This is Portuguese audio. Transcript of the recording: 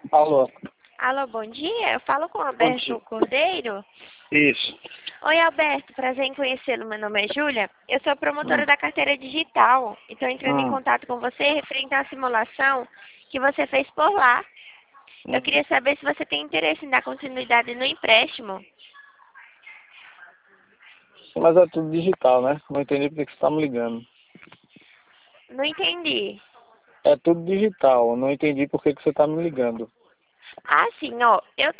Alô? Alô, bom dia. Eu falo com o Bom dia. Alberto Cordeiro. Isso. Oi, Alberto. Prazer em conhecê-lo. Meu nome é Júlia. Eu sou promotora Hum. da carteira digital. Estou entrando em Hum. contato com você referente à simulação que você fez por lá. Eu Hum. queria saber se você tem interesse em dar continuidade no empréstimo. Mas é tudo digital, né? Não entendi por que você tá me ligando. Não entendi. É tudo digital. Não entendi por que você tá me ligando. Ah, sim, ó. Eu